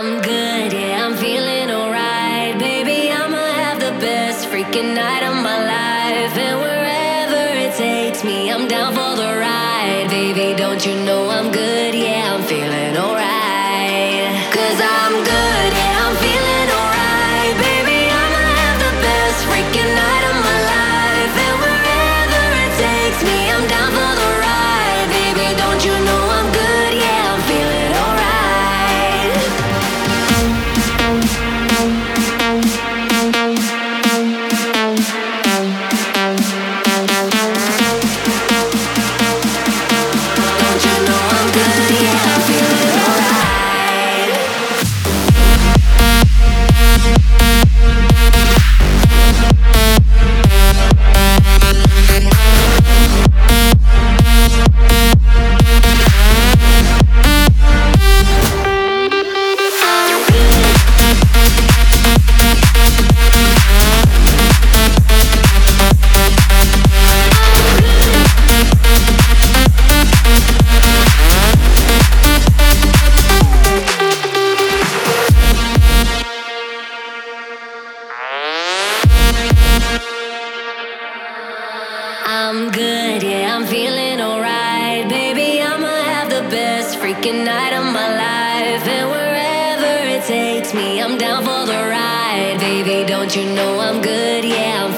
I'm good, yeah, I'm feeling alright. Baby, I'ma have the best freaking night of my life. And wherever it takes me, I'm down for the ride. Baby, don't you know I'm good, yeah, I'm feeling alright. 'Cause I'm good, yeah, I'm feeling alright. Baby, I'ma have the best freaking night of my life. And wherever it takes me, I'm down for the ride. Baby, don't you know I'm good, yeah, I'm feeling alright. Don't you know I'm good, yeah, I'm feeling alright. I'm good, yeah, I'm feeling alright. Baby, I'ma have the best freaking night of my life. And wherever it takes me, I'm down for the ride. Baby, don't you know I'm good, yeah,